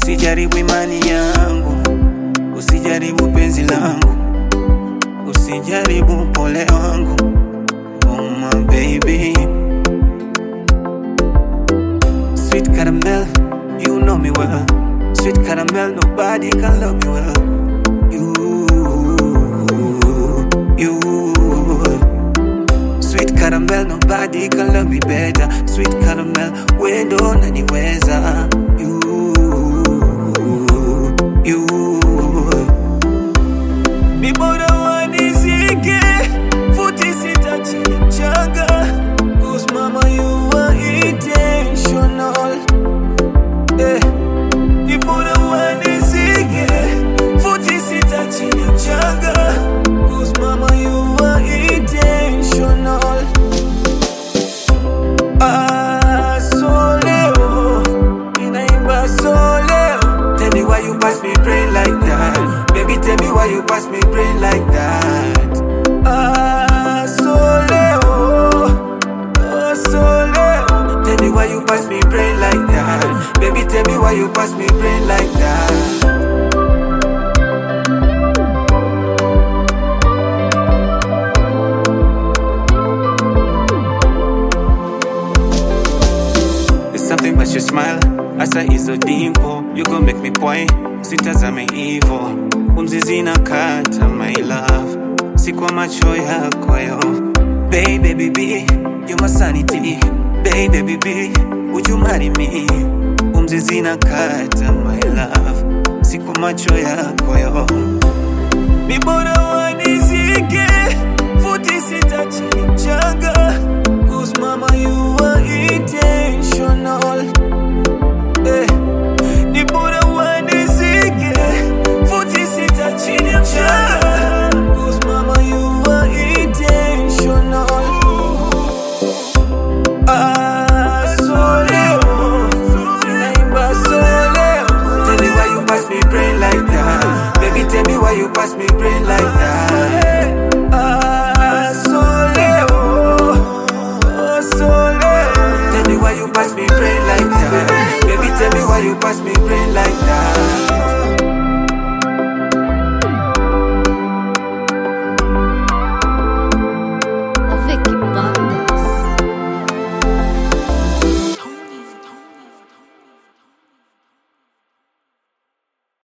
Usijaribu imani yangu, usijaribu penzi langu, usijaribu pole wangu. Oh my baby, sweet caramel, you know me well. Sweet caramel, nobody can love me well. You, sweet caramel, nobody can love me better. Sweet caramel, wendo naniweza. You, mi bora wanizike, futi sita chini mchanga. Cause mama you are intentional. Mi bora wanizike, futi sita chini mchanga. Cause mama you are intentional. So leo, inaimba so leo. Tell me why you pass me brain like that. Baby, tell me why you pass me brain like that. So leo. Tell me why you pass me brain like that. Baby, tell me why you pass me brain like that. Something but your smile, asa hizo dimpo. You gon' make me point, sitazame hivo. Pumzi zinakata my love, si kwa macho yako yo. Baby, baby, you my sanity. Baby, baby, would you marry me? Pumzi zinakata my love, si kwa macho yako yo. Mi bora wanizike, futi sita chini mchanga. Cause mama you are intentional. Ni bora wanizike, futi sita chini mchanga. Cause mama you are intentional. So leo, inaimba so leo. Tell me why you pass me brain like that. Baby, tell me why you pass me brain like that. Tell me why you pass me brain like that. Baby, tell me why you pass me brain like that.